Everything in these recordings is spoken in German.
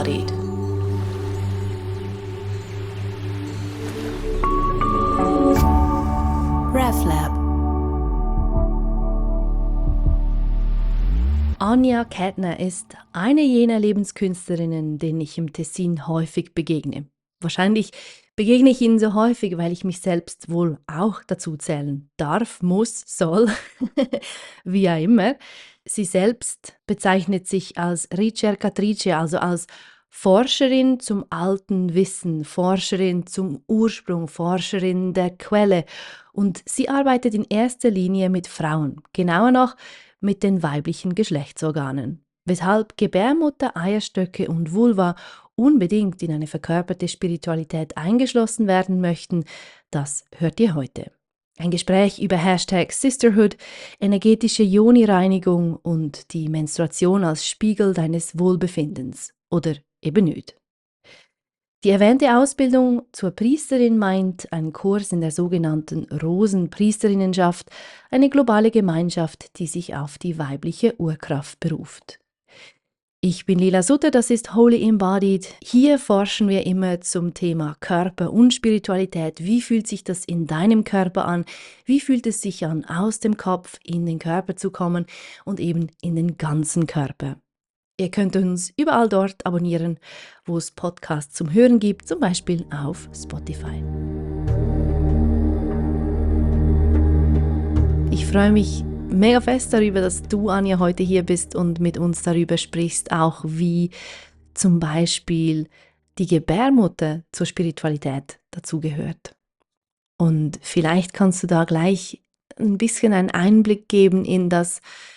embodied. RefLab. Anja Kettner ist eine jener Lebenskünstlerinnen, denen ich im Tessin häufig begegne. Wahrscheinlich begegne ich ihnen so häufig, weil ich mich selbst wohl auch dazu zählen darf, muss, soll, wie auch immer. Sie selbst bezeichnet sich als Ricercatrice, also als Forscherin zum alten Wissen, Forscherin zum Ursprung, Forscherin der Quelle. Und sie arbeitet in erster Linie mit Frauen, genauer noch mit den weiblichen Geschlechtsorganen. Weshalb Gebärmutter, Eierstöcke und Vulva unbedingt in eine verkörperte Spiritualität eingeschlossen werden möchten, das hört ihr heute. Ein Gespräch über #Sisterhood, energetische Yoni-Reinigung und die Menstruation als Spiegel deines Wohlbefindens. Oder eben nicht. Die erwähnte Ausbildung zur Priesterin meint einen Kurs in der sogenannten Rosenpriesterinnenschaft, eine globale Gemeinschaft, die sich auf die weibliche Urkraft beruft. Ich bin Lila Sutter, das ist Holy Embodied. Hier forschen wir immer zum Thema Körper und Spiritualität. Wie fühlt sich das in deinem Körper an? Wie fühlt es sich an, aus dem Kopf in den Körper zu kommen und eben in den ganzen Körper? Ihr könnt uns überall dort abonnieren, wo es Podcasts zum Hören gibt, zum Beispiel auf Spotify. Ich freue mich mega fest darüber, dass du, Anja, heute hier bist und mit uns darüber sprichst, auch wie zum Beispiel die Gebärmutter zur Spiritualität dazugehört. Und vielleicht kannst du da gleich ein bisschen einen Einblick geben in das,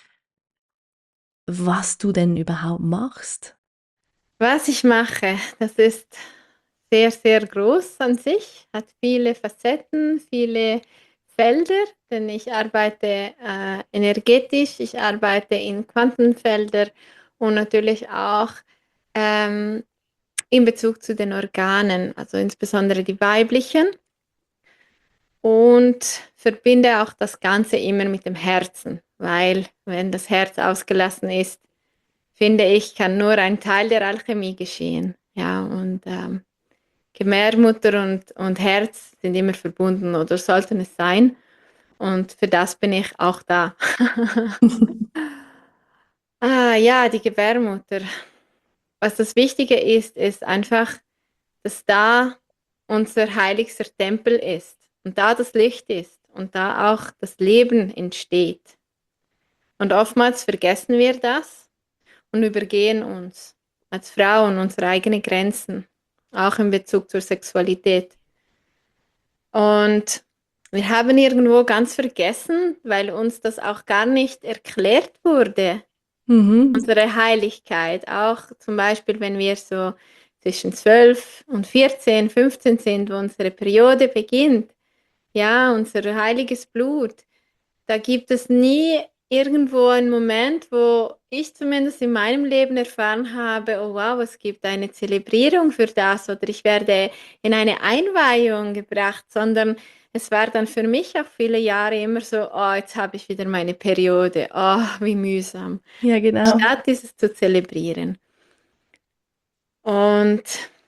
was du denn überhaupt machst. Was ich mache, das ist sehr, sehr groß an sich, hat viele Facetten, viele Felder, denn ich arbeite energetisch, ich arbeite in Quantenfelder und natürlich auch in Bezug zu den Organen, also insbesondere die weiblichen, und verbinde auch das Ganze immer mit dem Herzen, weil wenn das Herz ausgelassen ist, finde ich, kann nur ein Teil der Alchemie geschehen. Ja, und Gebärmutter und Herz sind immer verbunden oder sollten es sein. Und für das bin ich auch da. Ja, die Gebärmutter. Was das Wichtige ist einfach, dass da unser heiligster Tempel ist und da das Licht ist und da auch das Leben entsteht. Und oftmals vergessen wir das und übergehen uns als Frauen unsere eigenen Grenzen, auch in Bezug zur Sexualität. Und wir haben irgendwo ganz vergessen, weil uns das auch gar nicht erklärt wurde, unsere Heiligkeit. Auch zum Beispiel, wenn wir so zwischen 12 und 14, 15 sind, wo unsere Periode beginnt, ja, unser heiliges Blut, da gibt es nie irgendwo einen Moment, wo ich zumindest in meinem Leben erfahren habe, oh wow, es gibt eine Zelebrierung für das oder ich werde in eine Einweihung gebracht, sondern es war dann für mich auch viele Jahre immer so, oh, jetzt habe ich wieder meine Periode, oh, wie mühsam, Ja, genau. statt dieses zu zelebrieren. Und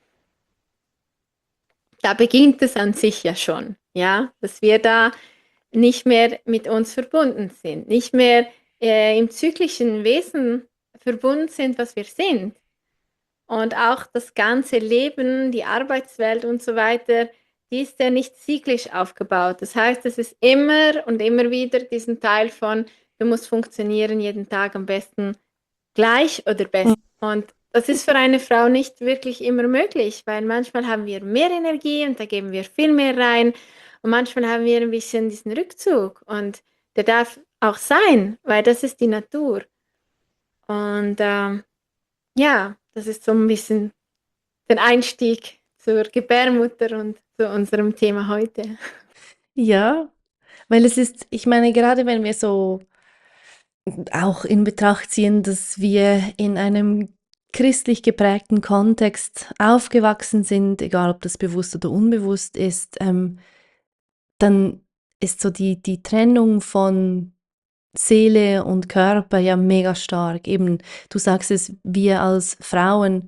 da beginnt es an sich ja schon, ja, dass wir da nicht mehr mit uns verbunden sind, nicht mehr im zyklischen Wesen verbunden sind, was wir sind. Und auch das ganze Leben, die Arbeitswelt und so weiter, die ist ja nicht zyklisch aufgebaut. Das heißt, es ist immer und immer wieder diesen Teil von, du musst funktionieren jeden Tag am besten gleich oder besser. Und das ist für eine Frau nicht wirklich immer möglich, weil manchmal haben wir mehr Energie und da geben wir viel mehr rein. Und manchmal haben wir ein bisschen diesen Rückzug und der darf auch sein, weil das ist die Natur. Und ja, das ist so ein bisschen der Einstieg zur Gebärmutter und zu unserem Thema heute. Ja, weil es ist, ich meine, gerade wenn wir so auch in Betracht ziehen, dass wir in einem christlich geprägten Kontext aufgewachsen sind, egal ob das bewusst oder unbewusst ist, dann ist so die Trennung von Seele und Körper ja mega stark. Eben, du sagst es, wir als Frauen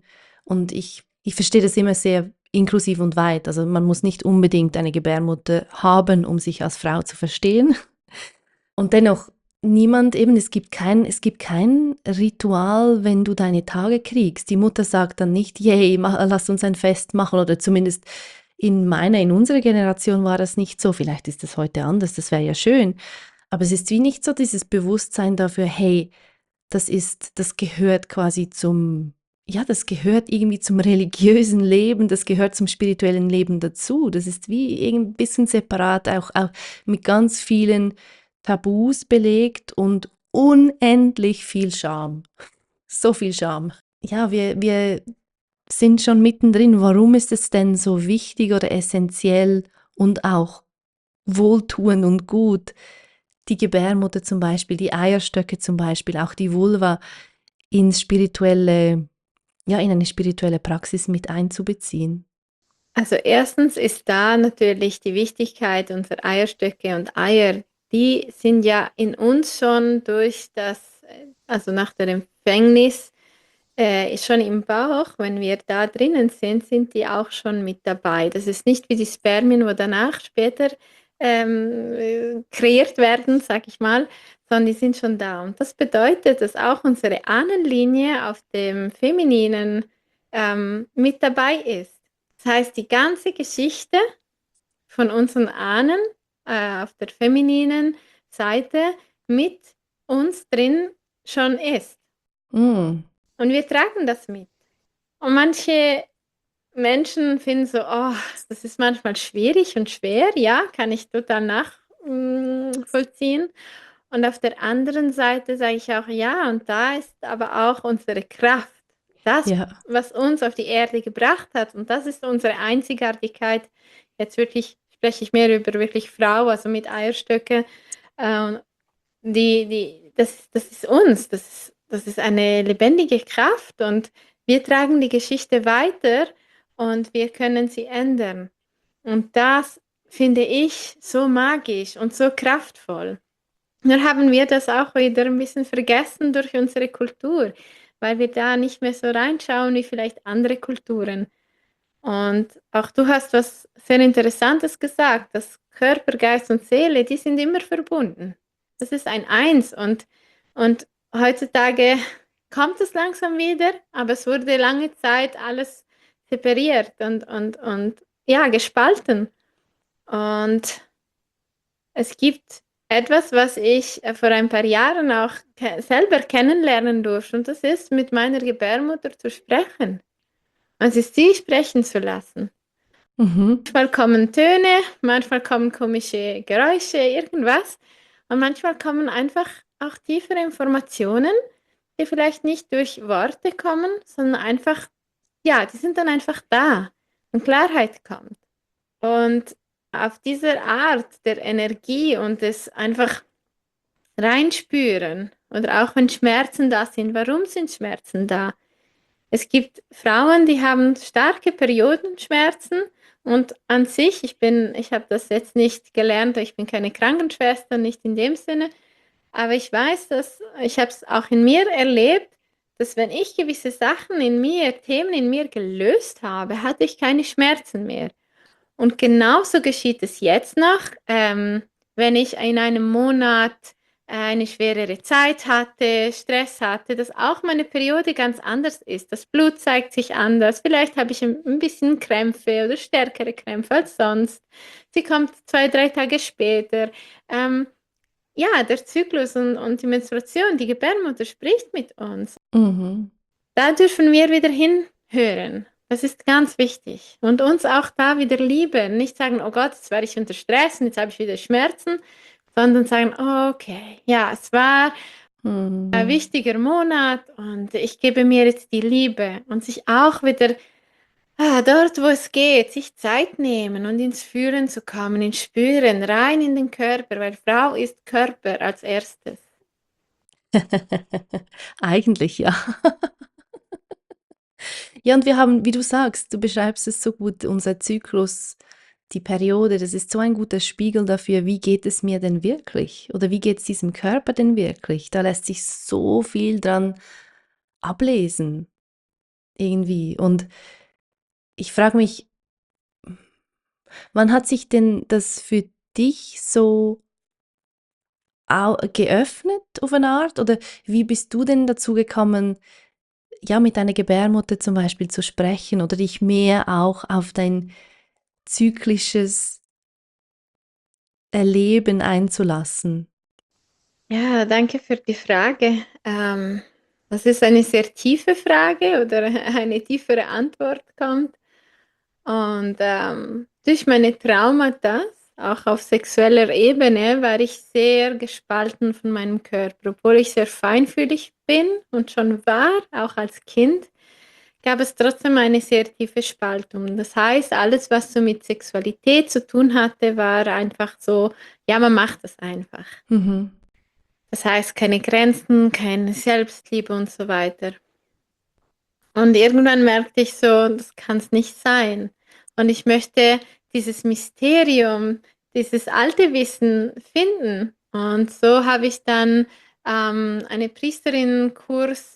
Und ich verstehe das immer sehr inklusiv und weit. Also man muss nicht unbedingt eine Gebärmutter haben, um sich als Frau zu verstehen. Und dennoch, es gibt kein Ritual, wenn du deine Tage kriegst. Die Mutter sagt dann nicht, yay, lass uns ein Fest machen, oder zumindest in unserer Generation war das nicht so. Vielleicht ist das heute anders, das wäre ja schön. Aber es ist wie nicht so dieses Bewusstsein dafür, hey, das gehört quasi das gehört irgendwie zum religiösen Leben, das gehört zum spirituellen Leben dazu. Das ist wie ein bisschen separat, auch mit ganz vielen Tabus belegt und unendlich viel Scham. So viel Scham. Ja, wir sind schon mittendrin. Warum ist es denn so wichtig oder essentiell und auch wohltuend und gut, die Gebärmutter zum Beispiel, die Eierstöcke zum Beispiel, auch die Vulva in eine spirituelle Praxis mit einzubeziehen? Also erstens ist da natürlich die Wichtigkeit unserer Eierstöcke und Eier, die sind ja in uns schon durch also nach der Empfängnis, ist schon im Bauch, wenn wir da drinnen sind, sind die auch schon mit dabei. Das ist nicht wie die Spermien, wo danach später kreiert werden, sag ich mal, sondern die sind schon da. Und das bedeutet, dass auch unsere Ahnenlinie auf dem Femininen mit dabei ist. Das heißt, die ganze Geschichte von unseren Ahnen auf der femininen Seite mit uns drin schon ist. Mm, Und wir tragen das mit. Und manche Menschen finden so, oh, das ist manchmal schwierig und schwer. Ja, kann ich total nachvollziehen. Und auf der anderen Seite sage ich auch, ja, und da ist aber auch unsere Kraft. Das, ja, was uns auf die Erde gebracht hat. Und das ist unsere Einzigartigkeit. Jetzt wirklich spreche ich mehr über wirklich Frau, also mit Eierstöcke. Ähm, das ist uns, das ist eine lebendige Kraft und wir tragen die Geschichte weiter und wir können sie ändern. Und das finde ich so magisch und so kraftvoll. Nur haben wir das auch wieder ein bisschen vergessen durch unsere Kultur, weil wir da nicht mehr so reinschauen wie vielleicht andere Kulturen. Und auch du hast was sehr Interessantes gesagt, dass Körper, Geist und Seele, die sind immer verbunden. Das ist ein Eins und heutzutage kommt es langsam wieder, aber es wurde lange Zeit alles separiert und ja, gespalten. Und es gibt etwas, was ich vor ein paar Jahren auch selber kennenlernen durfte, und das ist, mit meiner Gebärmutter zu sprechen. Also sie sprechen zu lassen. mhm. Manchmal kommen Töne, manchmal kommen komische Geräusche, irgendwas. Und manchmal kommen einfach auch tiefere Informationen, die vielleicht nicht durch Worte kommen, sondern einfach, ja, die sind dann einfach da und Klarheit kommt. Und auf dieser Art der Energie und des einfach reinspüren oder auch wenn Schmerzen da sind, warum sind Schmerzen da? Es gibt Frauen, die haben starke Periodenschmerzen und an sich, ich habe das jetzt nicht gelernt, ich bin keine Krankenschwester, nicht in dem Sinne, aber ich weiß, ich habe es auch in mir erlebt, dass wenn ich gewisse Sachen in mir, Themen in mir gelöst habe, hatte ich keine Schmerzen mehr. Und genauso geschieht es jetzt noch, wenn ich in einem Monat eine schwerere Zeit hatte, Stress hatte, dass auch meine Periode ganz anders ist. Das Blut zeigt sich anders. Vielleicht habe ich ein bisschen Krämpfe oder stärkere Krämpfe als sonst. Sie kommt 2, 3 Tage später. Ähm, ja, der Zyklus und die Menstruation, die Gebärmutter spricht mit uns. Mhm. Da dürfen wir wieder hinhören. Das ist ganz wichtig. Und uns auch da wieder lieben. Nicht sagen, oh Gott, jetzt war ich unter Stress und jetzt habe ich wieder Schmerzen, sondern sagen, oh, okay, ja, es war ein Mhm. wichtiger Monat und ich gebe mir jetzt die Liebe und sich auch wieder dort, wo es geht, sich Zeit nehmen und ins Fühlen zu kommen, ins Spüren, rein in den Körper, weil Frau ist Körper als erstes. Eigentlich ja. Ja, und wir haben, wie du sagst, du beschreibst es so gut, unser Zyklus, die Periode, das ist so ein guter Spiegel dafür, wie geht es mir denn wirklich? Oder wie geht es diesem Körper denn wirklich? Da lässt sich so viel dran ablesen. irgendwie. Und ich frage mich, wann hat sich denn das für dich so geöffnet auf eine Art? Oder wie bist du denn dazu gekommen, ja, mit deiner Gebärmutter zum Beispiel zu sprechen oder dich mehr auch auf dein zyklisches Erleben einzulassen? Ja, danke für die Frage. Das ist eine sehr tiefe Frage oder eine tiefere Antwort kommt. Und durch meine Traumata, auch auf sexueller Ebene, war ich sehr gespalten von meinem Körper. Obwohl ich sehr feinfühlig bin und schon war, auch als Kind, gab es trotzdem eine sehr tiefe Spaltung. Das heißt, alles, was so mit Sexualität zu tun hatte, war einfach so, ja, man macht das einfach. Mhm. Das heißt, keine Grenzen, keine Selbstliebe und so weiter. Und irgendwann merkte ich so, das kann es nicht sein. Und ich möchte dieses Mysterium, dieses alte Wissen finden. Und so habe ich dann einen Priesterinnenkurs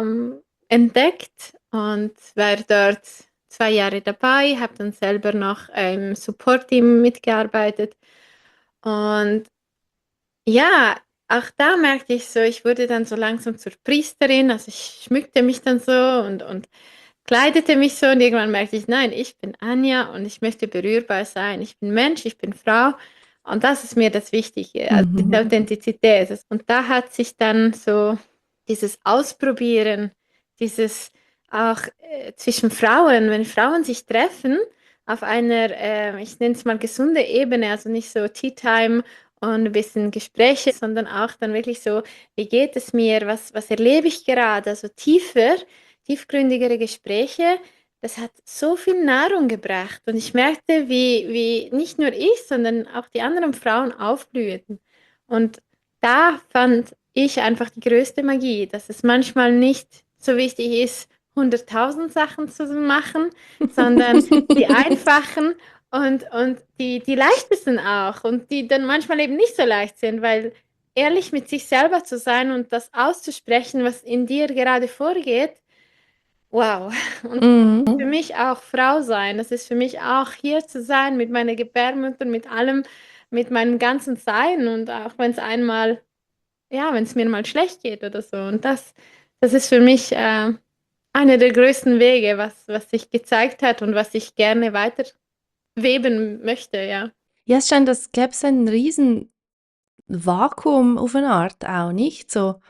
entdeckt und war dort 2 Jahre dabei, habe dann selber noch im Support-Team mitgearbeitet. Und ja, auch da merkte ich so, ich wurde dann so langsam zur Priesterin, also ich schmückte mich dann so und kleidete mich so und irgendwann merkte ich, nein, ich bin Anja und ich möchte berührbar sein. Ich bin Mensch, ich bin Frau und das ist mir das Wichtige, also diese Mhm. Authentizität. Und da hat sich dann so dieses Ausprobieren, dieses auch zwischen Frauen, wenn Frauen sich treffen, auf einer, ich nenne es mal gesunde Ebene, also nicht so Tea Time und ein bisschen Gespräche, sondern auch dann wirklich so, wie geht es mir, was erlebe ich gerade, also tiefgründigere Gespräche, das hat so viel Nahrung gebracht und ich merkte, wie nicht nur ich, sondern auch die anderen Frauen aufblühten. Und da fand ich einfach die größte Magie, dass es manchmal nicht so wichtig ist, 100.000 Sachen zu machen, sondern die einfachen und die leichtesten auch und die dann manchmal eben nicht so leicht sind, weil ehrlich mit sich selber zu sein und das auszusprechen, was in dir gerade vorgeht, wow. Und Mhm. für mich auch Frau sein, das ist für mich auch hier zu sein mit meiner Gebärmutter, mit allem, mit meinem ganzen Sein und auch wenn es einmal, ja, wenn es mir mal schlecht geht oder so. Und das ist für mich einer der größten Wege, was sich gezeigt hat und was ich gerne weiter weben möchte, ja. Ja, es scheint, als gäbe es ein riesen Vakuum auf eine Art auch, nicht? So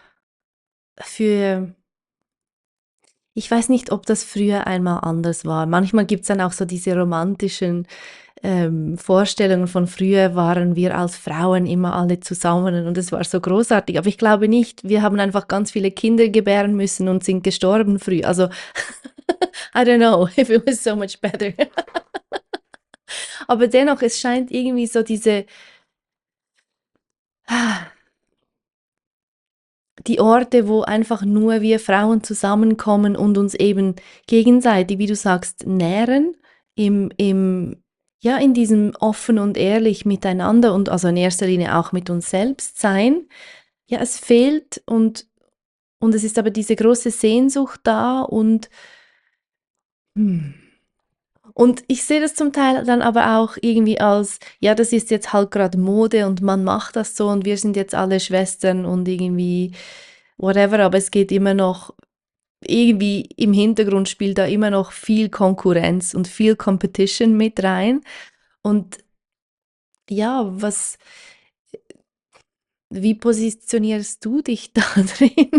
für, ich weiß nicht, ob das früher einmal anders war. Manchmal gibt es dann auch so diese romantischen Vorstellungen von früher waren wir als Frauen immer alle zusammen und es war so großartig. Aber ich glaube nicht, wir haben einfach ganz viele Kinder gebären müssen und sind gestorben früh. Also, I don't know if it was so much better. Aber dennoch, es scheint irgendwie so diese, die Orte, wo einfach nur wir Frauen zusammenkommen und uns eben gegenseitig, wie du sagst, nähren, ja, in diesem offen und ehrlich miteinander und also in erster Linie auch mit uns selbst sein. Ja, es fehlt und es ist aber diese große Sehnsucht da hm. Und ich sehe das zum Teil dann aber auch irgendwie als, ja, das ist jetzt halt gerade Mode und man macht das so und wir sind jetzt alle Schwestern und irgendwie whatever, aber es geht immer noch, irgendwie im Hintergrund spielt da immer noch viel Konkurrenz und viel Competition mit rein. Und ja, wie positionierst du dich da drin?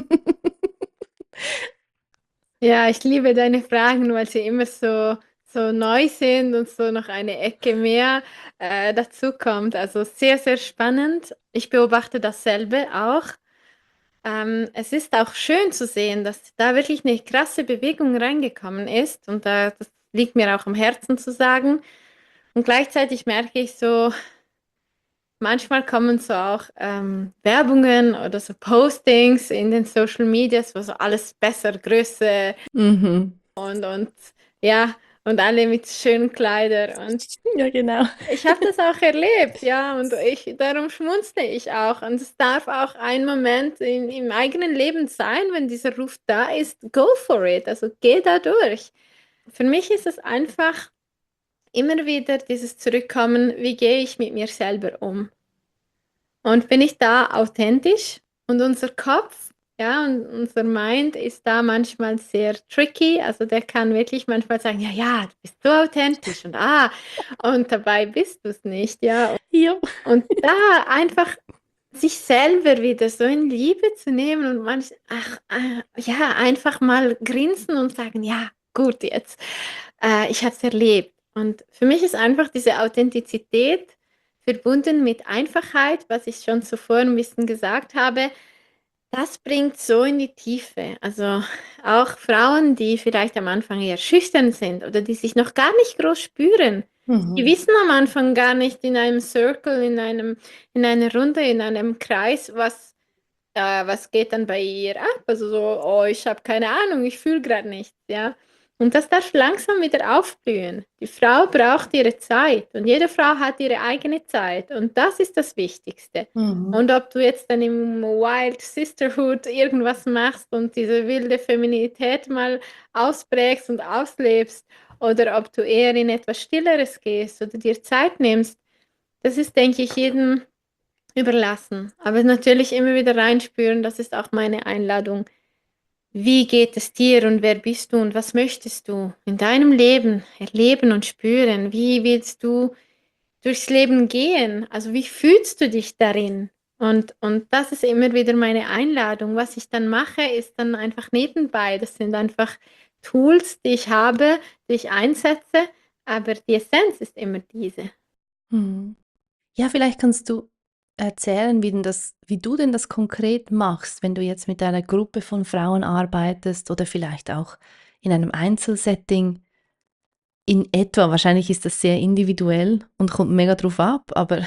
Ja, ich liebe deine Fragen, weil sie immer so neu sind und so noch eine Ecke mehr dazu kommt. Also sehr, sehr spannend. Ich beobachte dasselbe auch. Es ist auch schön zu sehen, dass da wirklich eine krasse Bewegung reingekommen ist und das liegt mir auch am Herzen zu sagen. Und gleichzeitig merke ich so, manchmal kommen so auch Werbungen oder so Postings in den Social Medias, wo so alles besser, größer Mhm. und ja. und alle mit schönen Kleidern. Und Ja, genau. ich habe das auch erlebt, ja, und darum schmunzle ich auch. Und es darf auch ein Moment im eigenen Leben sein, wenn dieser Ruf da ist, go for it, also geh da durch. Für mich ist es einfach immer wieder dieses Zurückkommen, wie gehe ich mit mir selber um? Und bin ich da authentisch? Und unser Kopf, ja, und unser Mind ist da manchmal sehr tricky. Also der kann wirklich manchmal sagen, ja, ja, du bist so authentisch und dabei bist du es nicht, ja. Ja. Und da einfach sich selber wieder so in Liebe zu nehmen und ja, einfach mal grinsen und sagen, ja, gut, jetzt, ich habe es erlebt. Und für mich ist einfach diese Authentizität verbunden mit Einfachheit, was ich schon zuvor ein bisschen gesagt habe, das bringt so in die Tiefe. Also auch Frauen, die vielleicht am Anfang eher schüchtern sind oder die sich noch gar nicht groß spüren, die Mhm. wissen am Anfang gar nicht in einem Circle, in einer Runde, in einem Kreis, was geht dann bei ihr ab? Also so, oh, ich habe keine Ahnung, ich fühle gerade nichts, ja. Und das darf langsam wieder aufblühen. Die Frau braucht ihre Zeit und jede Frau hat ihre eigene Zeit und das ist das Wichtigste. Mhm. Und ob du jetzt dann im Wild Sisterhood irgendwas machst und diese wilde Feminität mal ausprägst und auslebst oder ob du eher in etwas Stilleres gehst oder dir Zeit nimmst, das ist, denke ich, jedem überlassen. Aber natürlich immer wieder reinspüren, das ist auch meine Einladung. Wie geht es dir und wer bist du und was möchtest du in deinem Leben erleben und spüren? Wie willst du durchs Leben gehen? Also wie fühlst du dich darin? Und das ist immer wieder meine Einladung. Was ich dann mache, ist dann einfach nebenbei. Das sind einfach Tools, die ich habe, die ich einsetze, aber die Essenz ist immer diese. Mhm. Ja, vielleicht kannst du erzählen, wie du denn das konkret machst, wenn du jetzt mit einer Gruppe von Frauen arbeitest oder vielleicht auch in einem Einzelsetting in etwa. Wahrscheinlich ist das sehr individuell und kommt mega drauf ab, aber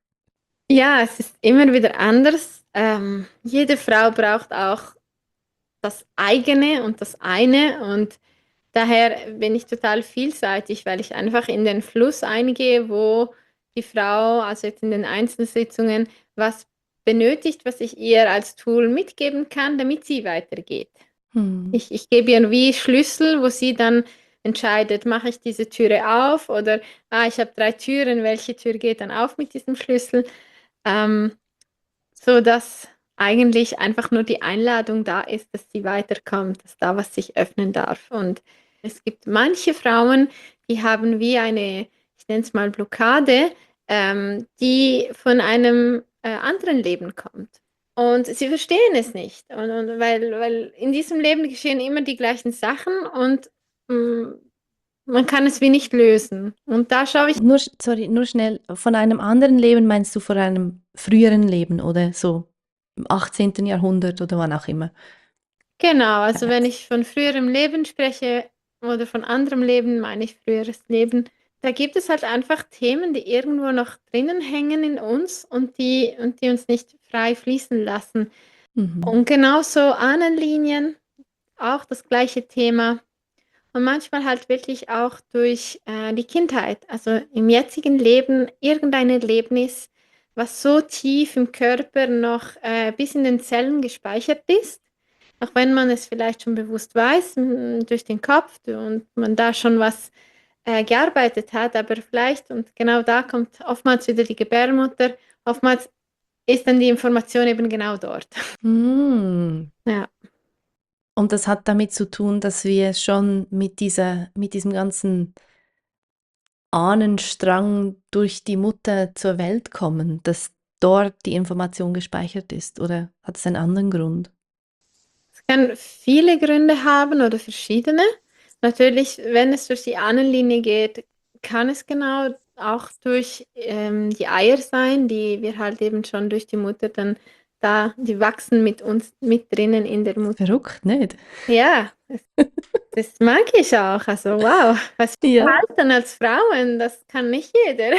Ja, es ist immer wieder anders. Jede Frau braucht auch das eigene und das eine und daher bin ich total vielseitig, weil ich einfach in den Fluss eingehe, wo die Frau, also jetzt in den Einzelsitzungen, was benötigt, was ich ihr als Tool mitgeben kann, damit sie weitergeht. mhm. Ich gebe ihr wie Schlüssel, wo sie dann entscheidet, mache ich diese Türe auf oder ich habe 3 Türen, welche Tür geht dann auf mit diesem Schlüssel? Ähm, so dass eigentlich einfach nur die Einladung da ist, dass sie weiterkommt, dass da was sich öffnen darf. Und es gibt manche Frauen, die haben wie eine, ich nenne es mal Blockade, die von einem anderen Leben kommt. Und sie verstehen es nicht. Und weil in diesem Leben geschehen immer die gleichen Sachen und mm, man kann es wie nicht lösen. Und da schaue ich. Nur schnell, von einem anderen Leben meinst du von einem früheren Leben oder so im 18. Jahrhundert oder wann auch immer? Genau, also wenn ich von früherem Leben spreche oder von anderem Leben, meine ich früheres Leben, da gibt es halt einfach Themen, die irgendwo noch drinnen hängen in uns und die uns nicht frei fließen lassen. Mhm. Und genauso Ahnenlinien, auch das gleiche Thema. Und manchmal halt wirklich auch durch die Kindheit, also im jetzigen Leben irgendein Erlebnis, was so tief im Körper noch bis in den Zellen gespeichert ist, auch wenn man es vielleicht schon bewusst weiß, durch den Kopf und man da schon was gearbeitet hat, aber vielleicht, und genau da kommt oftmals wieder die Gebärmutter, oftmals ist dann die Information eben genau dort. Hm. Ja. Und das hat damit zu tun, dass wir schon mit diesem ganzen Ahnenstrang durch die Mutter zur Welt kommen, dass dort die Information gespeichert ist, oder hat es einen anderen Grund? Es kann viele Gründe haben oder verschiedene. Natürlich, wenn es durch die Ahnenlinie geht, kann es genau auch durch die Eier sein, die wir halt eben schon durch die Mutter dann da, die wachsen mit uns mit drinnen in der Mutter. Verrückt, nicht? Ja, das mag ich auch. Also wow, was wir Ja. halten als Frauen, das kann nicht jeder.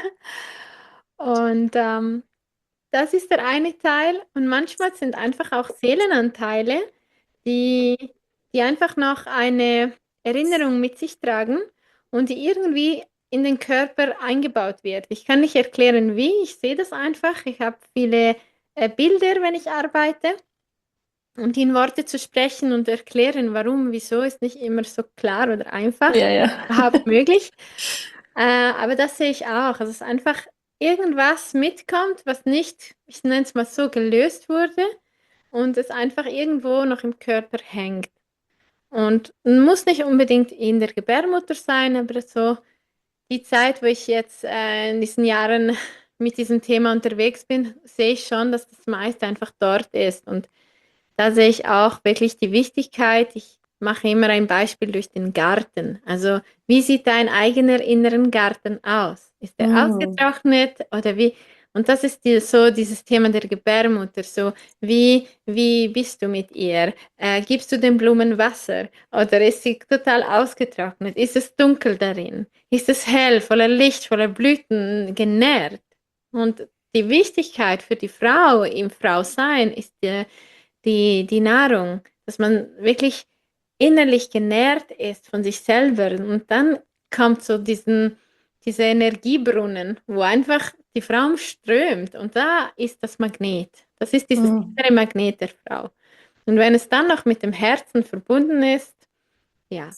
Und das ist der eine Teil. Und manchmal sind einfach auch Seelenanteile, die, die einfach noch eine Erinnerung mit sich tragen. und die irgendwie in den Körper eingebaut wird. Ich kann nicht erklären wie, ich sehe das einfach. Ich habe viele, Bilder, wenn ich arbeite, und die in Worte zu sprechen und erklären, warum, wieso, ist nicht immer so klar oder einfach Ja, ja. überhaupt möglich. Aber das sehe ich auch. Also, es ist einfach irgendwas mitkommt, was nicht, ich nenne es mal so, gelöst wurde und es einfach irgendwo noch im Körper hängt. Und muss nicht unbedingt in der Gebärmutter sein, aber so die Zeit, wo ich jetzt, in diesen Jahren mit diesem Thema unterwegs bin, sehe ich schon, dass das meiste einfach dort ist. Und da sehe ich auch wirklich die Wichtigkeit. Ich mache immer ein Beispiel durch den Garten. Also, wie sieht dein eigener inneren Garten aus? Ist er Mhm. ausgetrocknet oder wie? Und das ist so dieses Thema der Gebärmutter. So, wie bist du mit ihr? Gibst du den Blumen Wasser oder ist sie total ausgetrocknet? Ist es dunkel darin? Ist es hell, voller Licht, voller Blüten, genährt? Und die Wichtigkeit für die Frau im Frausein ist die Nahrung, dass man wirklich innerlich genährt ist von sich selber. Und dann kommt so dieser Energiebrunnen, wo einfach die Frau strömt. Und da ist das Magnet. Das ist dieses Mhm. innere Magnet der Frau. Und wenn es dann noch mit dem Herzen verbunden ist, ja.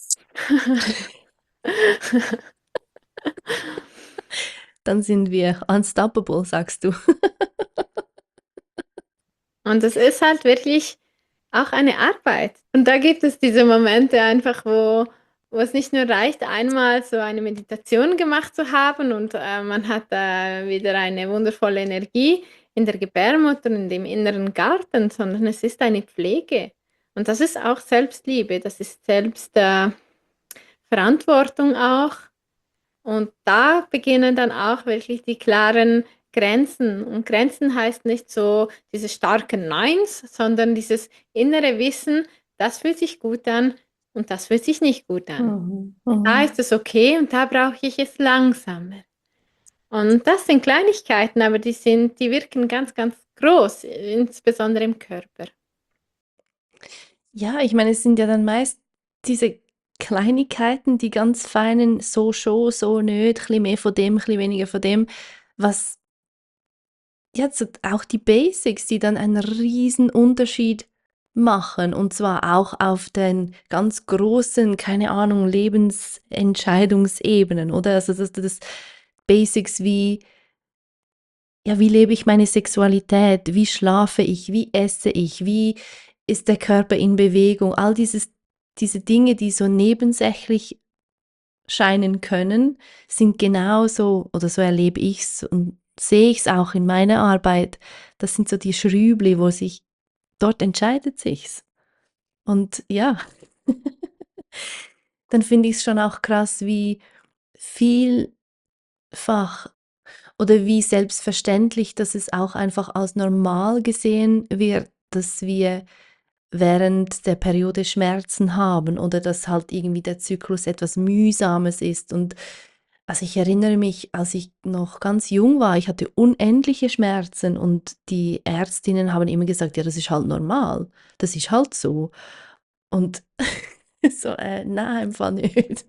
Dann sind wir unstoppable, sagst du. Und es ist halt wirklich auch eine Arbeit. Und da gibt es diese Momente einfach, wo es nicht nur reicht, einmal so eine Meditation gemacht zu haben und, man hat, wieder eine wundervolle Energie in der Gebärmutter, in dem inneren Garten, sondern es ist eine Pflege. Und das ist auch Selbstliebe, das ist Verantwortung auch. Und da beginnen dann auch wirklich die klaren Grenzen. Und Grenzen heißt nicht so diese starken Neins, sondern dieses innere Wissen, das fühlt sich gut an und das fühlt sich nicht gut an. Mhm. Da Mhm. ist es okay und da brauche ich es langsamer. Und das sind Kleinigkeiten, aber die wirken ganz, ganz groß, insbesondere im Körper. Ja, ich meine, es sind ja dann meist diese Kleinigkeiten, die ganz feinen, so schon, so nicht, ein bisschen mehr von dem, ein bisschen weniger von dem, was ja, so auch die Basics, die dann einen riesen Unterschied machen und zwar auch auf den ganz großen, keine Ahnung, Lebensentscheidungsebenen, oder? Also das Basics wie, ja, wie lebe ich meine Sexualität? Wie schlafe ich? Wie esse ich? Wie ist der Körper in Bewegung? All diese Dinge, die so nebensächlich scheinen können, sind genauso, oder so erlebe ich es und sehe ich es auch in meiner Arbeit. Das sind so die Schrübli, wo sich, dort entscheidet sich's. Und ja, dann finde ich es schon auch krass, wie vielfach oder wie selbstverständlich, dass es auch einfach als normal gesehen wird, dass wir während der Periode Schmerzen haben oder dass halt irgendwie der Zyklus etwas Mühsames ist. Und also ich erinnere mich, als ich noch ganz jung war, ich hatte unendliche Schmerzen und die Ärztinnen haben immer gesagt, ja, das ist halt normal, das ist halt so. Und so, nein, im Fall nicht.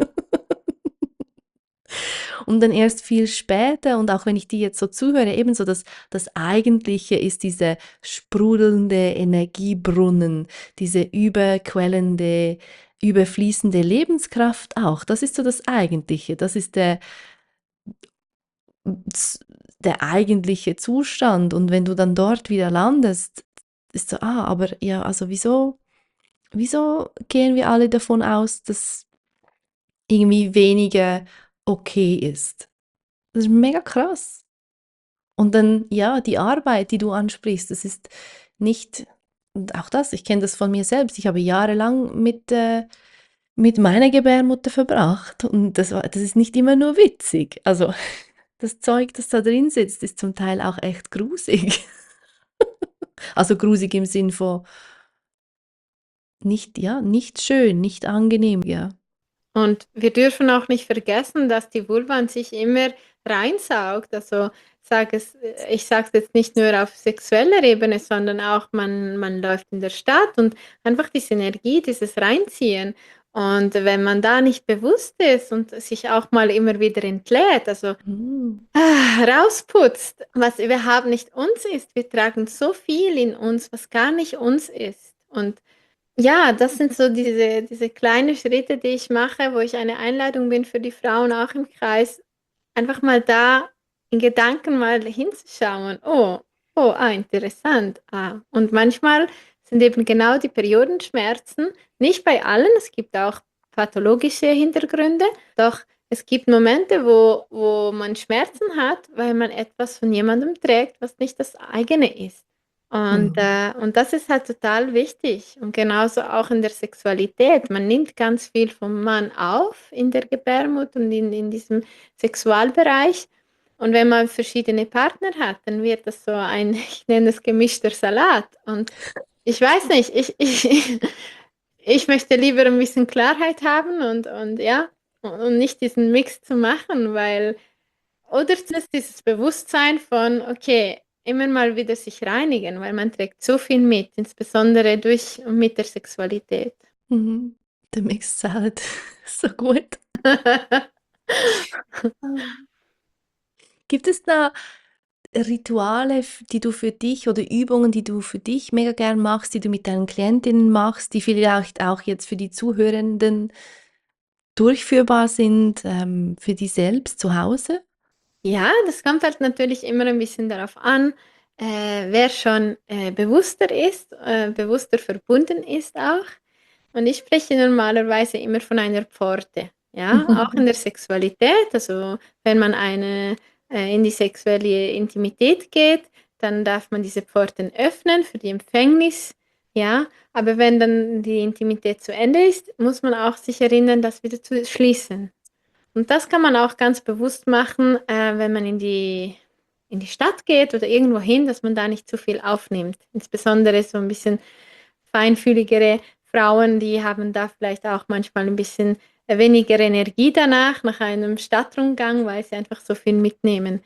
Und dann erst viel später und auch wenn ich die jetzt so zuhöre, ebenso das Eigentliche ist dieser sprudelnde Energiebrunnen, diese überquellende, überfließende Lebenskraft auch. Das ist so das Eigentliche. Das ist der eigentliche Zustand. Und wenn du dann dort wieder landest, ist so, aber ja, also wieso gehen wir alle davon aus, dass irgendwie weniger okay ist? Das ist mega krass. Und dann, ja, die Arbeit, die du ansprichst, das ist nicht, und auch das, ich kenne das von mir selbst, ich habe jahrelang mit meiner Gebärmutter verbracht und das ist nicht immer nur witzig. Also das Zeug, das da drin sitzt, ist zum Teil auch echt grusig. Also grusig im Sinn von nicht, ja, nicht schön, nicht angenehm, ja. Und wir dürfen auch nicht vergessen, dass die Vulva an sich immer reinsaugt. Also, ich sage es jetzt nicht nur auf sexueller Ebene, sondern auch man läuft in der Stadt und einfach diese Energie, dieses Reinziehen. Und wenn man da nicht bewusst ist und sich auch mal immer wieder entlädt, also Mhm. rausputzt, was überhaupt nicht uns ist. Wir tragen so viel in uns, was gar nicht uns ist. Und ja, das sind so diese kleinen Schritte, die ich mache, wo ich eine Einladung bin für die Frauen auch im Kreis, einfach mal da in Gedanken mal hinzuschauen. Oh, oh, interessant. Und manchmal sind eben genau die Periodenschmerzen, nicht bei allen, es gibt auch pathologische Hintergründe, doch es gibt Momente, wo man Schmerzen hat, weil man etwas von jemandem trägt, was nicht das eigene ist. Mhm. Und das ist halt total wichtig. Und genauso auch in der Sexualität. Man nimmt ganz viel vom Mann auf in der Gebärmutter und in diesem Sexualbereich. Und wenn man verschiedene Partner hat, dann wird das so ein, ich nenne es gemischter Salat. Und ich weiß nicht, ich möchte lieber ein bisschen Klarheit haben und ja, und nicht diesen Mix zu machen, weil oder zumindest dieses Bewusstsein von, okay, immer mal wieder sich reinigen, weil man trägt so viel mit, insbesondere durch und mit der Sexualität. Mhm. Der Mixed Salad, so gut. Ah. Gibt es da Rituale, die du für dich oder Übungen, die du für dich mega gern machst, die du mit deinen Klientinnen machst, die vielleicht auch jetzt für die Zuhörenden durchführbar sind, für die selbst zu Hause? Ja, das kommt halt natürlich immer ein bisschen darauf an, wer schon, bewusster ist, bewusster verbunden ist auch. Und ich spreche normalerweise immer von einer Pforte, ja, auch in der Sexualität. Also, wenn man in die sexuelle Intimität geht, dann darf man diese Pforten öffnen für die Empfängnis, ja. Aber wenn dann die Intimität zu Ende ist, muss man auch sich erinnern, das wieder zu schließen. Und das kann man auch ganz bewusst machen, wenn man in die Stadt geht oder irgendwo hin, dass man da nicht zu viel aufnimmt. Insbesondere so ein bisschen feinfühligere Frauen, die haben da vielleicht auch manchmal ein bisschen weniger Energie danach, nach einem Stadtrundgang, weil sie einfach so viel mitnehmen.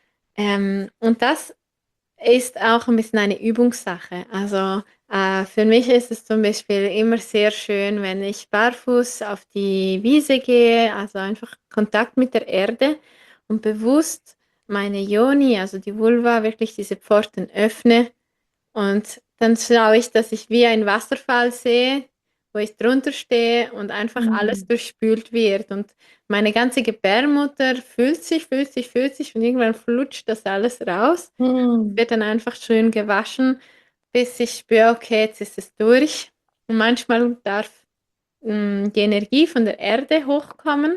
Und das ist auch ein bisschen eine Übungssache. Also, für mich ist es zum Beispiel immer sehr schön, wenn ich barfuß auf die Wiese gehe, also einfach Kontakt mit der Erde und bewusst meine Yoni, also die Vulva, wirklich diese Pforten öffne und dann schaue ich, dass ich wie ein Wasserfall sehe, wo ich drunter stehe und einfach alles Mhm. durchspült wird. Und meine ganze Gebärmutter füllt sich und irgendwann flutscht das alles raus. Mhm. Wird dann einfach schön gewaschen, bis ich spüre, okay, jetzt ist es durch. Und manchmal darf die Energie von der Erde hochkommen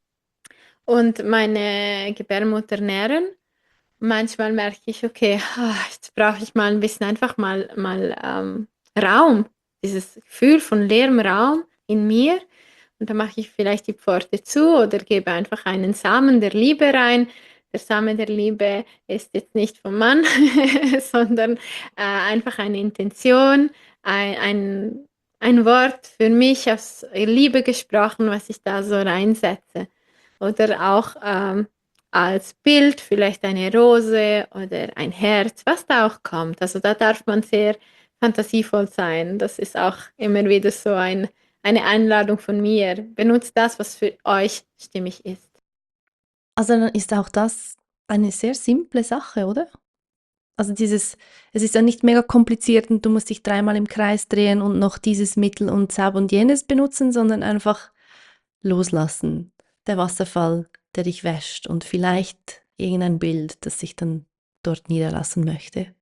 und meine Gebärmutter nähren. Manchmal merke ich, okay, jetzt brauche ich mal ein bisschen einfach mal Raum, dieses Gefühl von leerem Raum in mir. Und dann mache ich vielleicht die Pforte zu oder gebe einfach einen Samen der Liebe rein. Der Samen der Liebe ist jetzt nicht vom Mann, sondern einfach eine Intention, ein, ein, ein Wort für mich aus Liebe gesprochen, was ich da so reinsetze. Oder auch als Bild vielleicht eine Rose oder ein Herz, was da auch kommt. Also da darf man sehr fantasievoll sein. Das ist auch immer wieder so eine Einladung von mir. Benutzt das, was für euch stimmig ist. Also, dann ist auch das eine sehr simple Sache, oder? Also, es ist ja nicht mega kompliziert und du musst dich dreimal im Kreis drehen und noch dieses Mittel und Zauber und jenes benutzen, sondern einfach loslassen. Der Wasserfall, der dich wäscht und vielleicht irgendein Bild, das sich dann dort niederlassen möchte.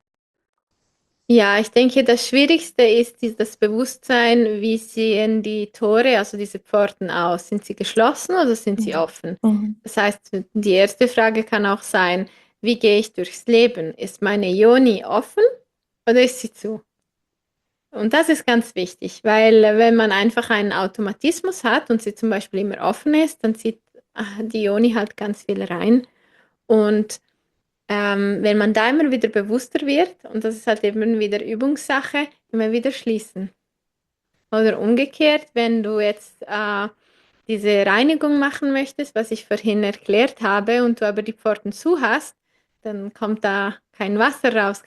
Ja, ich denke, das Schwierigste ist das Bewusstsein, wie sehen die Tore, also diese Pforten aus? Sind sie geschlossen oder sind sie Mhm. offen? Mhm. Das heißt, die erste Frage kann auch sein, wie gehe ich durchs Leben? Ist meine Yoni offen oder ist sie zu? Und das ist ganz wichtig, weil wenn man einfach einen Automatismus hat und sie zum Beispiel immer offen ist, dann zieht die Yoni halt ganz viel rein. Und wenn man da immer wieder bewusster wird, und das ist halt eben wieder Übungssache, immer wieder schließen. Oder umgekehrt, wenn du jetzt diese Reinigung machen möchtest, was ich vorhin erklärt habe, und du aber die Pforten zu hast, dann kommt da kein Wasser raus,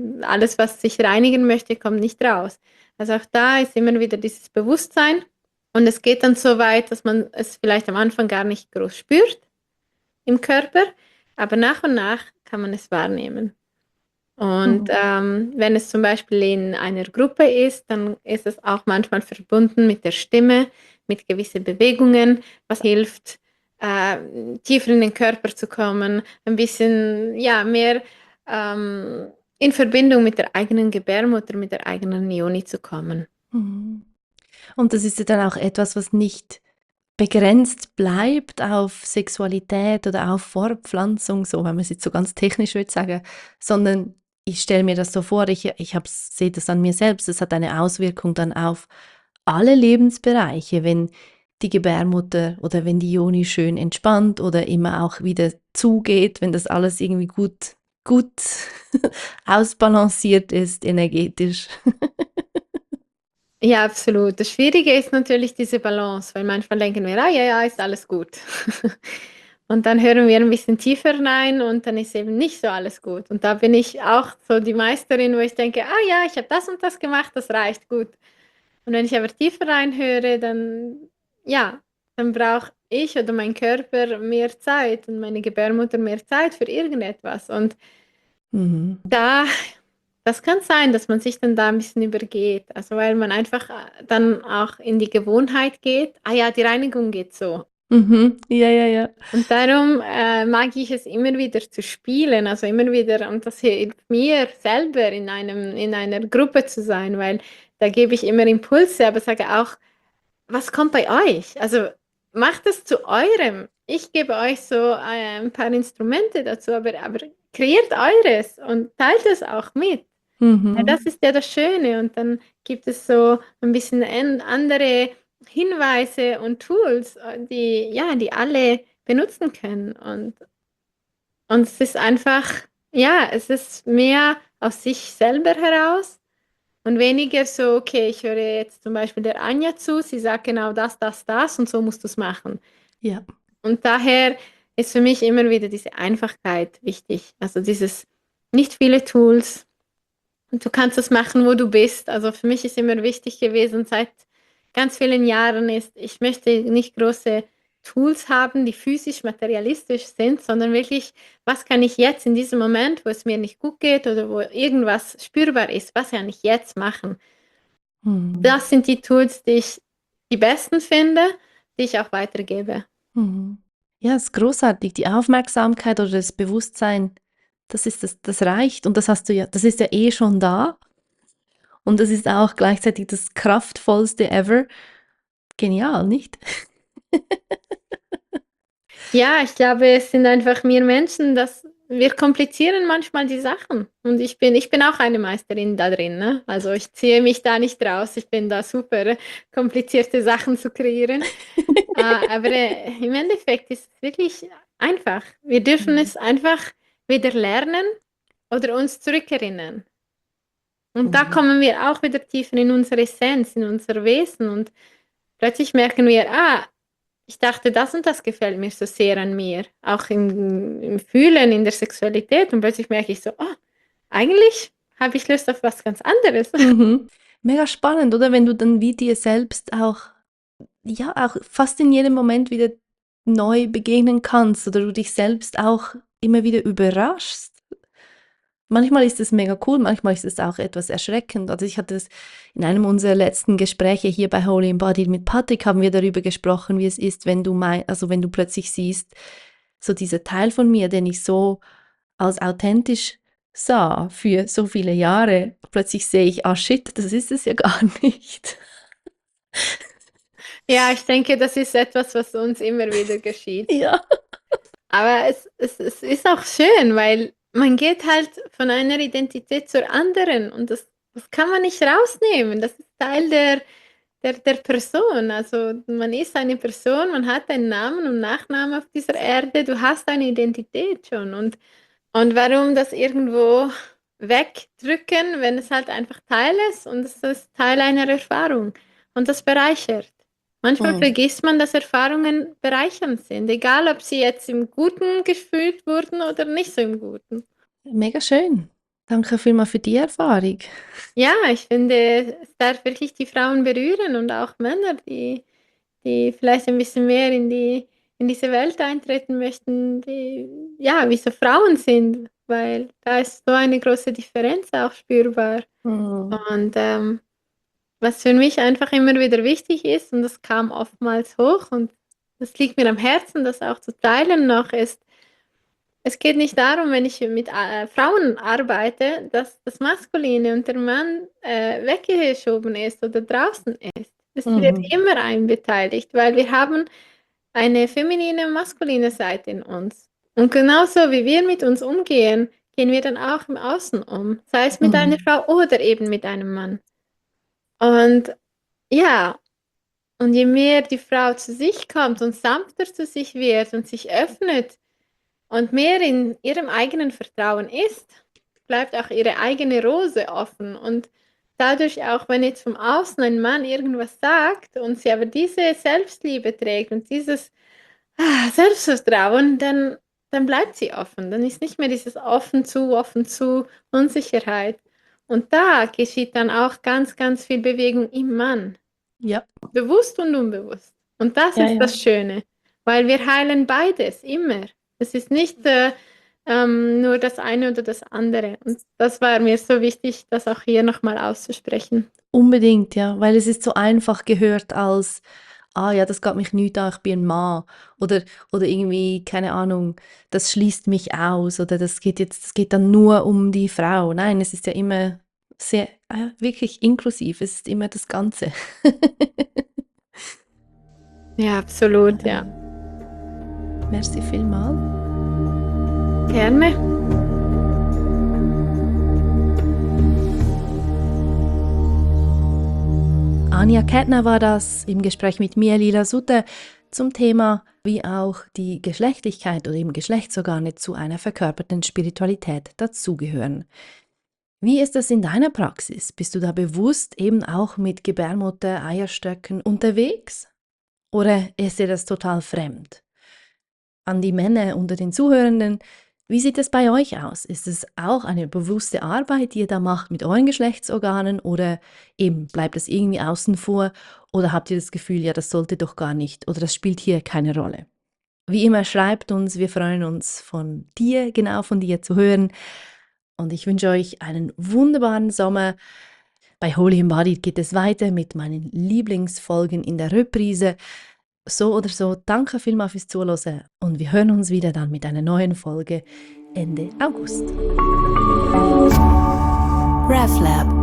alles, was sich reinigen möchte, kommt nicht raus. Also auch da ist immer wieder dieses Bewusstsein Und es geht dann so weit, dass man es vielleicht am Anfang gar nicht groß spürt im Körper, aber nach und nach kann man es wahrnehmen. Und Mhm. wenn es zum Beispiel in einer Gruppe ist, dann ist es auch manchmal verbunden mit der Stimme, mit gewissen Bewegungen, was hilft, tiefer in den Körper zu kommen, ein bisschen ja, mehr in Verbindung mit der eigenen Gebärmutter, mit der eigenen Yoni zu kommen. Mhm. Und das ist ja dann auch etwas, was nicht begrenzt bleibt auf Sexualität oder auf Fortpflanzung, so wenn man es jetzt so ganz technisch würde sagen, sondern ich stelle mir das so vor, ich sehe das an mir selbst, es hat eine Auswirkung dann auf alle Lebensbereiche, wenn die Gebärmutter oder wenn die Joni schön entspannt oder immer auch wieder zugeht, wenn das alles irgendwie gut ausbalanciert ist energetisch. Ja, absolut. Das Schwierige ist natürlich diese Balance, weil manchmal denken wir, ah ja, ja, ist alles gut. Und dann hören wir ein bisschen tiefer rein und dann ist eben nicht so alles gut. Und da bin ich auch so die Meisterin, wo ich denke, ah ja, ich habe das und das gemacht, das reicht gut. Und wenn ich aber tiefer reinhöre, dann, ja, dann brauche ich oder mein Körper mehr Zeit und meine Gebärmutter mehr Zeit für irgendetwas. Und Mhm. da das kann sein, dass man sich dann da ein bisschen übergeht. Also, weil man einfach, dann auch in die Gewohnheit geht: „Ah ja, die Reinigung geht so.“ Mhm. Ja, ja, ja. Und darum, mag ich es immer wieder zu spielen, also immer wieder und das hilft mir selber in einer Gruppe zu sein, weil da gebe ich immer Impulse, aber sage auch: „Was kommt bei euch?“ Also, macht es zu eurem. Ich gebe euch so, 'n paar Instrumente dazu, aber kreiert eures und teilt es auch mit. Ja, das Mhm. ist ja das Schöne und dann gibt es so ein bisschen andere Hinweise und Tools, die ja, die alle benutzen können und es ist einfach ja, es ist mehr aus sich selber heraus und weniger so: „Okay, ich höre jetzt zum Beispiel der Anja zu, sie sagt genau das, das, das und so musst du's machen.“ Ja. Und daher ist für mich immer wieder diese Einfachkeit wichtig. Also, dieses nicht viele Tools. Und du kannst es machen, wo du bist. Also, für mich ist immer wichtig gewesen seit ganz vielen Jahren ist, ich möchte nicht große Tools haben, die physisch materialistisch sind, sondern wirklich, was kann ich jetzt in diesem Moment, wo es mir nicht gut geht oder wo irgendwas spürbar ist, was kann ich jetzt machen? Mhm. Das sind die Tools, die ich die besten finde, die ich auch weitergebe. Mhm. Ja, ist großartig. Die Aufmerksamkeit oder das Bewusstsein, das reicht und das ist ja eh schon da und das ist auch gleichzeitig das kraftvollste ever. Genial, nicht? Ja, ich glaube, es sind einfach wir Menschen, dass wir komplizieren manchmal die Sachen. Und ich bin auch eine Meisterin da drin, ne? Also, ich ziehe mich da nicht raus. Ich bin da super, komplizierte Sachen zu kreieren. Aber, im Endeffekt ist es wirklich einfach. Wir dürfen Mhm. es einfach wieder lernen oder uns zurückerinnern. Und da Mhm. kommen wir auch wieder tiefer in unsere Essenz, in unser Wesen und plötzlich merken wir: „Ah, ich dachte, das und das gefällt mir so sehr an mir, auch im Fühlen, in der Sexualität und plötzlich merke ich so: „Oh, eigentlich habe ich Lust auf was ganz anderes.“ Mhm. Mega spannend, oder? Wenn du dann wie dir selbst auch ja, auch fast in jedem Moment wieder neu begegnen kannst oder du dich selbst auch immer wieder überraschst. Manchmal ist es mega cool, manchmal ist es auch etwas erschreckend. Also, ich hatte es in einem unserer letzten Gespräche hier bei Holy Embodied mit Patrick haben wir darüber gesprochen, wie es ist, wenn wenn du plötzlich siehst, so dieser Teil von mir, den ich so als authentisch sah für so viele Jahre, plötzlich sehe ich: „Ah shit, das ist es ja gar nicht.“ Ja, ich denke, das ist etwas, was uns immer wieder geschieht. Ja. Aber es ist auch schön, weil man geht halt von einer Identität zur anderen und das kann man nicht rausnehmen. Das ist Teil der Person. Also, man ist eine Person, man hat einen Namen und Nachnamen auf dieser Erde. Du hast eine Identität schon und warum das irgendwo wegdrücken, wenn es halt einfach Teil ist und es ist Teil einer Erfahrung und das bereichert. Manchmal Mhm. vergisst man, dass Erfahrungen bereichernd sind, egal ob sie jetzt im Guten gefühlt wurden oder nicht so im Guten. Mega schön. Danke vielmals für die Erfahrung. Ja, ich finde, es darf wirklich die Frauen berühren und auch Männer, die die vielleicht ein bisschen mehr in diese Welt eintreten möchten, die ja, wie so Frauen sind, weil da ist so eine große Differenz auch spürbar. Mhm. Und, was für mich einfach immer wieder wichtig ist, und das kam oftmals hoch und das liegt mir am Herzen, das auch zu teilen noch, ist, es geht nicht darum, wenn ich mit, Frauen arbeite, dass das Maskuline und der Mann, weggeschoben ist oder draußen ist. Es wird Mhm. immer ein beteiligt, weil wir haben eine feminine und maskuline Seite in uns. Und genauso wie wir mit uns umgehen, gehen wir dann auch im Außen um, sei es mit einer Mhm. Frau oder eben mit einem Mann. Und ja, und je mehr die Frau zu sich kommt und sanfter zu sich wird und sich öffnet und mehr in ihrem eigenen Vertrauen ist, bleibt auch ihre eigene Rose offen. Und dadurch auch, wenn jetzt vom Außen ein Mann irgendwas sagt und sie aber diese Selbstliebe trägt und dieses Selbstvertrauen, dann bleibt sie offen. Dann ist nicht mehr dieses offen zu, Unsicherheit. Und da geschieht dann auch ganz, ganz viel Bewegung im Mann. Ja, Bewusst und unbewusst. Und das ja, ist ja. das Schöne, weil wir heilen beides immer. Es ist nicht, nur das eine oder das andere. Und das war mir so wichtig, das auch hier noch mal auszusprechen. Unbedingt, ja, weil es ist so einfach gehört als: „Ah ja, das geht mich nichts an, ich bin ein Mann.“ Oder irgendwie, keine Ahnung, das schließt mich aus oder das geht dann nur um die Frau. Nein, es ist ja immer sehr wirklich inklusiv. Es ist immer das Ganze. Ja, absolut, Ja. ja. Merci vielmals. Gerne. Anja Kettner war das im Gespräch mit mir, Lila Sutter, zum Thema, wie auch die Geschlechtlichkeit oder eben Geschlechtsorgane zu einer verkörperten Spiritualität dazugehören. Wie ist das in deiner Praxis? Bist du da bewusst eben auch mit Gebärmutter, Eierstöcken unterwegs? Oder ist dir das total fremd? An die Männer unter den Zuhörenden, wie sieht es bei euch aus? Ist es auch eine bewusste Arbeit, die ihr da macht mit euren Geschlechtsorganen oder eben bleibt das irgendwie außen vor oder habt ihr das Gefühl, ja, das sollte doch gar nicht oder das spielt hier keine Rolle? Wie immer, schreibt uns, wir freuen uns von dir, genau von dir zu hören und ich wünsche euch einen wunderbaren Sommer. Bei Holy Embodied geht es weiter mit meinen Lieblingsfolgen in der Reprise. So oder so, danke vielmals fürs Zuhören und wir hören uns wieder dann mit einer neuen Folge Ende August. RefLab